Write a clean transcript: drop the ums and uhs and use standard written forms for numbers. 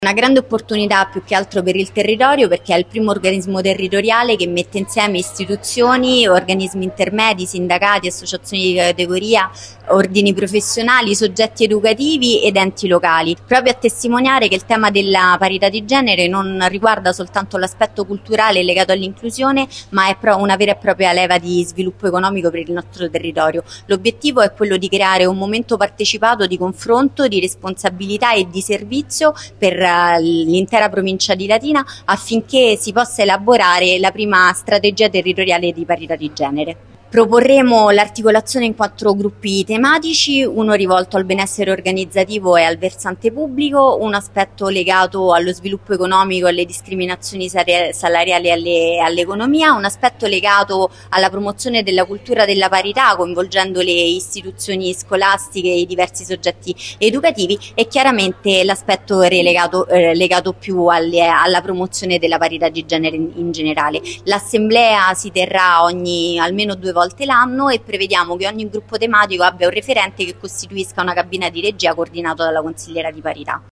Una grande opportunità più che altro per il territorio, perché è il primo organismo territoriale che mette insieme istituzioni, organismi intermedi, sindacati, associazioni di categoria, ordini professionali, soggetti educativi ed enti locali, proprio a testimoniare che il tema della parità di genere non riguarda soltanto l'aspetto culturale legato all'inclusione, ma è una vera e propria leva di sviluppo economico per il nostro territorio. L'obiettivo è quello di creare un momento partecipato di confronto, di responsabilità e di servizio per l'intera provincia di Latina, affinché si possa elaborare la prima strategia territoriale di parità di genere. Proporremo l'articolazione in 4 gruppi tematici, uno rivolto al benessere organizzativo e al versante pubblico, un aspetto legato allo sviluppo economico, alle discriminazioni salariali e all'economia, un aspetto legato alla promozione della cultura della parità, coinvolgendo le istituzioni scolastiche e i diversi soggetti educativi, e chiaramente l'aspetto legato più alla promozione della parità di genere in generale. L'assemblea si terrà almeno 2 volte l'anno e prevediamo che ogni gruppo tematico abbia un referente che costituisca una cabina di regia coordinato dalla consigliera di parità.